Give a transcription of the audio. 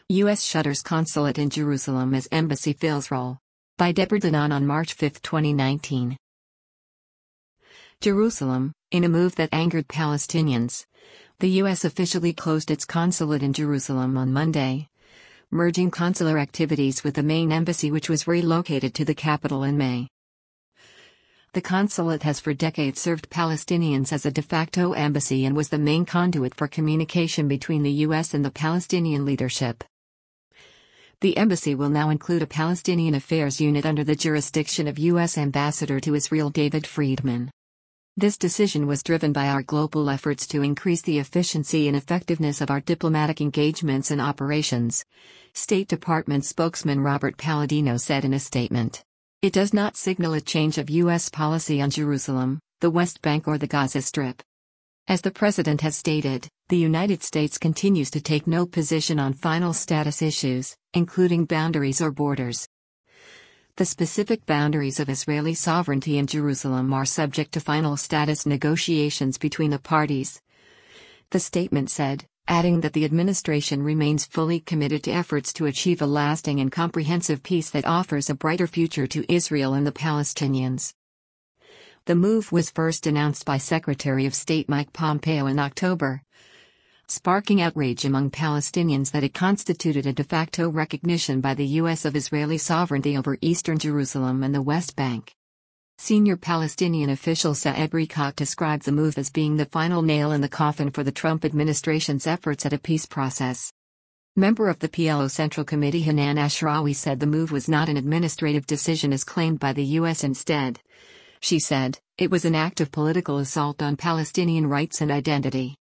U.S. shutters consulate in Jerusalem as embassy fills role. By Deborah Danon on March 5, 2019. Jerusalem, in a move that angered Palestinians. The U.S. officially closed its consulate in Jerusalem on Monday, merging consular activities with the main embassy, which was relocated to the capital in May. The consulate has for decades served Palestinians as a de facto embassy and was the main conduit for communication between the U.S. and the Palestinian leadership. The embassy will now include a Palestinian affairs unit under the jurisdiction of U.S. Ambassador to Israel David Friedman. This decision was driven by our global efforts to increase the efficiency and effectiveness of our diplomatic engagements and operations, State Department spokesman Robert Palladino said in a statement. It does not signal a change of U.S. policy on Jerusalem, the West Bank or the Gaza Strip. As the president has stated, the United States continues to take no position on final status issues, including boundaries or borders. The specific boundaries of Israeli sovereignty in Jerusalem are subject to final status negotiations between the parties, the statement said, adding that the administration remains fully committed to efforts to achieve a lasting and comprehensive peace that offers a brighter future to Israel and the Palestinians. The move was first announced by Secretary of State Mike Pompeo in October, sparking outrage among Palestinians that it constituted a de facto recognition by the U.S. of Israeli sovereignty over eastern Jerusalem and the West Bank. Senior Palestinian official Saeb Erekat described the move as being the final nail in the coffin for the Trump administration's efforts at a peace process. Member of the PLO Central Committee Hanan Ashrawi said the move was not an administrative decision as claimed by the U.S. Instead, she said, it was an act of political assault on Palestinian rights and identity.